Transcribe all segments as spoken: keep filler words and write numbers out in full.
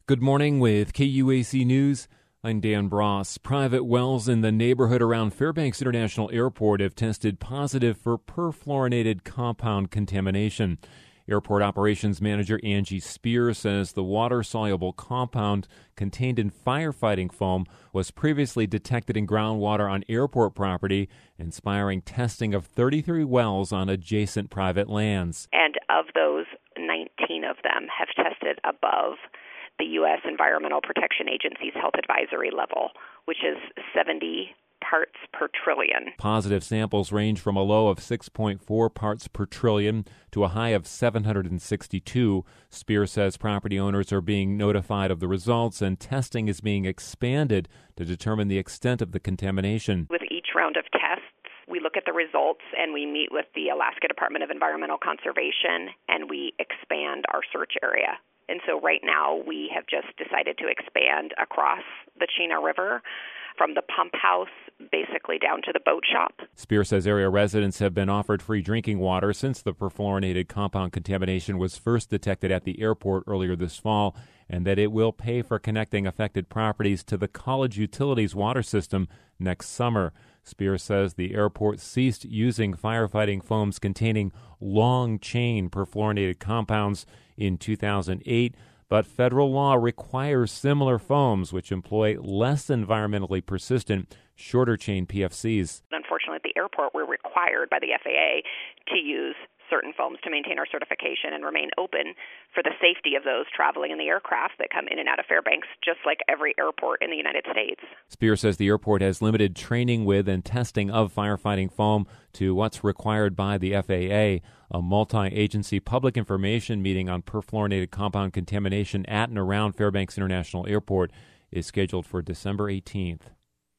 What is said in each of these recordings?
Good morning with K U A C News. I'm Dan Bross. Private wells in the neighborhood around Fairbanks International Airport have tested positive for perfluorinated compound contamination. Airport Operations Manager Angie Spear says the water-soluble compound contained in firefighting foam was previously detected in groundwater on airport property, inspiring testing of thirty-three wells on adjacent private lands. And of those, nineteen of them have tested above the U S Environmental Protection Agency's health advisory level, which is seventy parts per trillion. Positive samples range from a low of six point four parts per trillion to a high of seven hundred sixty-two. Spear says property owners are being notified of the results and testing is being expanded to determine the extent of the contamination. With each round of tests, we look at the results and we meet with the Alaska Department of Environmental Conservation and we expand our search area. And so right now we have just decided to expand across the Chena River from the pump house basically down to the boat shop. Spear says area residents have been offered free drinking water since the perfluorinated compound contamination was first detected at the airport earlier this fall, and that it will pay for connecting affected properties to the College Utilities water system next summer. Spear says the airport ceased using firefighting foams containing long-chain perfluorinated compounds in two thousand eight, but federal law requires similar foams which employ less environmentally persistent, shorter-chain P F Cs. Unfortunately, at the airport, we're required by the F A A to use certain foams to maintain our certification and remain open for the safety of those traveling in the aircraft that come in and out of Fairbanks, just like every airport in the United States. Spear says the airport has limited training with and testing of firefighting foam to what's required by the F A A. A multi-agency public information meeting on perfluorinated compound contamination at and around Fairbanks International Airport is scheduled for December eighteenth.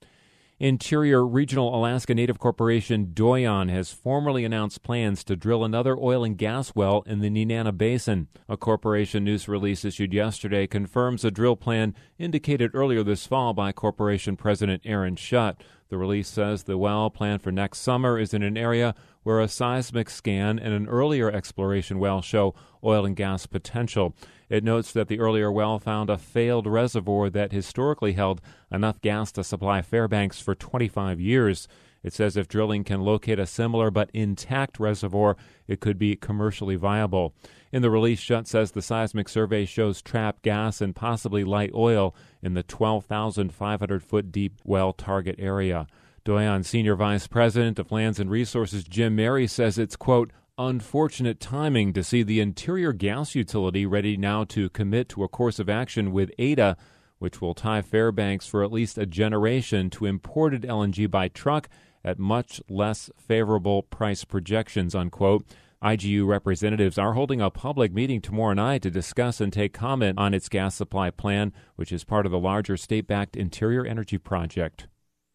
Interior Regional Alaska Native Corporation Doyon has formally announced plans to drill another oil and gas well in the Nenana Basin. A corporation news release issued yesterday confirms a drill plan indicated earlier this fall by corporation president Aaron Schutt. The release says the well planned for next summer is in an area where a seismic scan and an earlier exploration well show oil and gas potential. It notes that the earlier well found a failed reservoir that historically held enough gas to supply Fairbanks for twenty-five years. It says if drilling can locate a similar but intact reservoir, it could be commercially viable. In the release, Schutt says the seismic survey shows trapped gas and possibly light oil in the twelve thousand five hundred foot deep well target area. Doyon Senior Vice President of Lands and Resources Jim Mary says it's, quote, unfortunate timing to see the Interior Gas Utility ready now to commit to a course of action with A D A, which will tie Fairbanks for at least a generation to imported L N G by truck at much less favorable price projections, unquote. I G U representatives are holding a public meeting tomorrow night to discuss and take comment on its gas supply plan, which is part of the larger state-backed Interior Energy Project.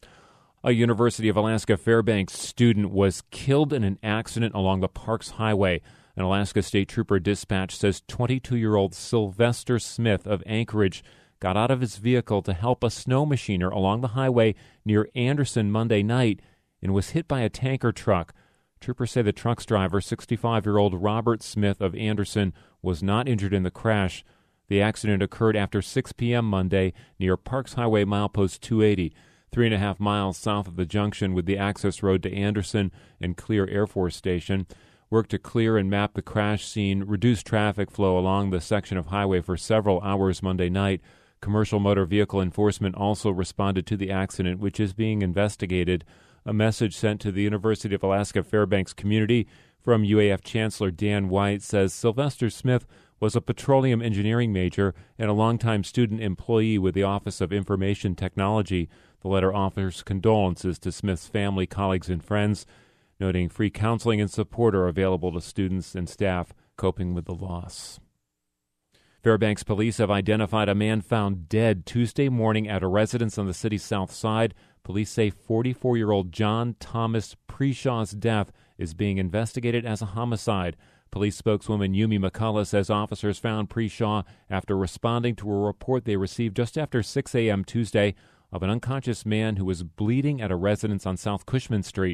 A University of Alaska Fairbanks student was killed in an accident along the Parks Highway. An Alaska State Trooper dispatch says twenty-two-year-old Sylvester Smith of Anchorage got out of his vehicle to help a snow machiner along the highway near Anderson Monday night and was hit by a tanker truck. Troopers say the truck's driver, sixty-five-year-old Robert Smith of Anderson, was not injured in the crash. The accident occurred after six p.m. Monday near Parks Highway milepost two eighty. Three and a half miles south of the junction with the access road to Anderson and Clear Air Force Station. Work to clear and map the crash scene reduced traffic flow along the section of highway for several hours Monday night. Commercial Motor Vehicle Enforcement also responded to the accident, which is being investigated. A message sent to the University of Alaska Fairbanks community from U A F Chancellor Dan White says Sylvester Smith was a petroleum engineering major and a longtime student employee with the Office of Information Technology. The letter offers condolences to Smith's family, colleagues, and friends, noting free counseling and support are available to students and staff coping with the loss. Fairbanks police have identified a man found dead Tuesday morning at a residence on the city's south side. Police say forty-four-year-old John Thomas Preshaw's death is being investigated as a homicide. Police spokeswoman Yumi McCullough says officers found Preshaw after responding to a report they received just after six a.m. Tuesday of an unconscious man who was bleeding at a residence on South Cushman Street.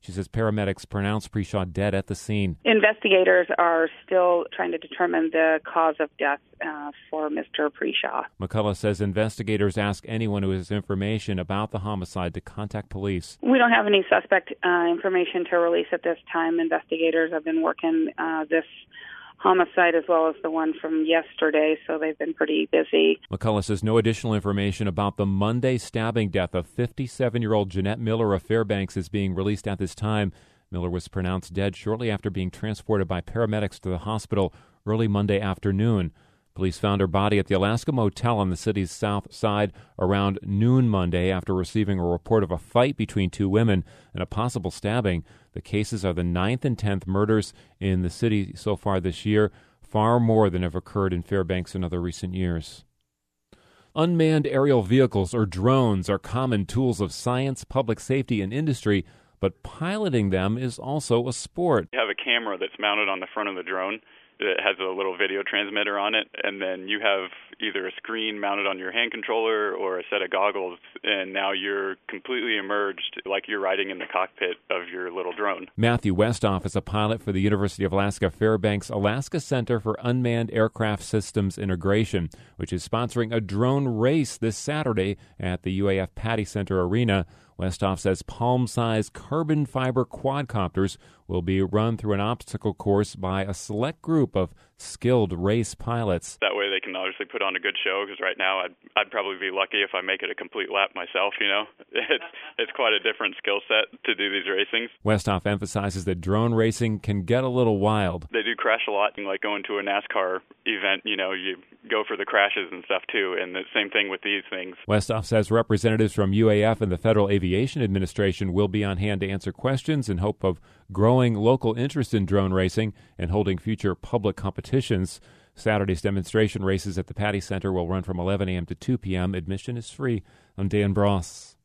She says paramedics pronounced Preshaw dead at the scene. Investigators are still trying to determine the cause of death uh, for Mister Preshaw. McCullough says investigators ask anyone who has information about the homicide to contact police. We don't have any suspect uh, information to release at this time. Investigators have been working uh, this homicide as well as the one from yesterday, so they've been pretty busy. McCullough says no additional information about the Monday stabbing death of fifty-seven-year-old Jeanette Miller of Fairbanks is being released at this time. Miller was pronounced dead shortly after being transported by paramedics to the hospital early Monday afternoon. Police found her body at the Alaska Motel on the city's south side around noon Monday after receiving a report of a fight between two women and a possible stabbing. The cases are the ninth and tenth murders in the city so far this year, far more than have occurred in Fairbanks in other recent years. Unmanned aerial vehicles, or drones, are common tools of science, public safety, and industry, but piloting them is also a sport. You have a camera that's mounted on the front of the drone. It has a little video transmitter on it, and then you have either a screen mounted on your hand controller or a set of goggles, and now you're completely immersed like you're riding in the cockpit of your little drone. Matthew Westhoff is a pilot for the University of Alaska Fairbanks Alaska Center for Unmanned Aircraft Systems Integration, which is sponsoring a drone race this Saturday at the U A F Patty Center Arena. Westhoff says palm-sized carbon fiber quadcopters will be run through an obstacle course by a select group of skilled race pilots. That way they can obviously put on a good show, because right now I'd, I'd probably be lucky if I make it a complete lap myself, you know. It's, it's quite a different skill set to do these racings. Westhoff emphasizes that drone racing can get a little wild. They do crash a lot, like going to a NASCAR event, you know, you go for the crashes and stuff too, and the same thing with these things. Westhoff says representatives from U A F and the Federal Aviation Administration will be on hand to answer questions in hope of growing local interest in drone racing and holding future public competitions. Saturday's demonstration races at the Patty Center will run from eleven a.m. to two p.m. Admission is free. I'm Dan Bross.